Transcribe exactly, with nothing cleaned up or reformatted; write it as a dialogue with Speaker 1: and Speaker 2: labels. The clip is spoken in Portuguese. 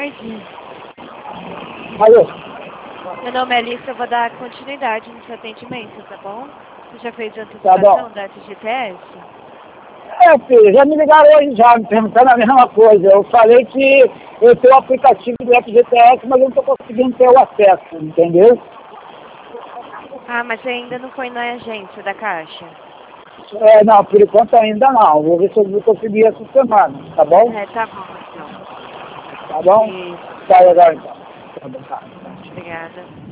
Speaker 1: tarde.
Speaker 2: Alô?
Speaker 1: Meu nome é Alice, eu vou dar continuidade no seu atendimento, tá bom? Você já fez a
Speaker 2: Tá
Speaker 1: antecipação
Speaker 2: bom.
Speaker 1: da F G T S?
Speaker 2: É, filho, já me ligaram hoje já, me perguntando a mesma coisa. Eu falei que eu tenho o aplicativo do F G T S, mas eu não estou conseguindo ter o acesso, entendeu?
Speaker 1: Ah, mas você ainda não foi na agência da Caixa?
Speaker 2: É, não, por enquanto ainda não. Vou ver se eu vou conseguir essa semana, tá bom?
Speaker 1: É, tá bom, então.
Speaker 2: Tá bom?
Speaker 1: Isso.
Speaker 2: Tá legal então. Tá bom, tá.
Speaker 1: Obrigada.